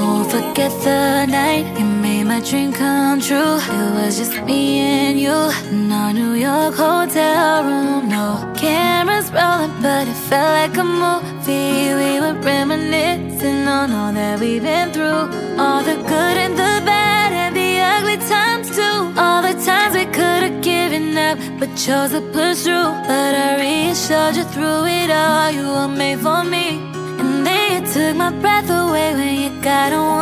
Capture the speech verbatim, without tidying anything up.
won't forget the night you made my dream come true. It was just me and you in our New York hotel room. No cameras rolling, but it felt like a movie. We were reminiscing on all that we've been through, all the good and the bad and the ugly times too. All the times we could've given up but chose to push through. But I reassured you through it all, you were made for me. And then you took my breath away when you got away.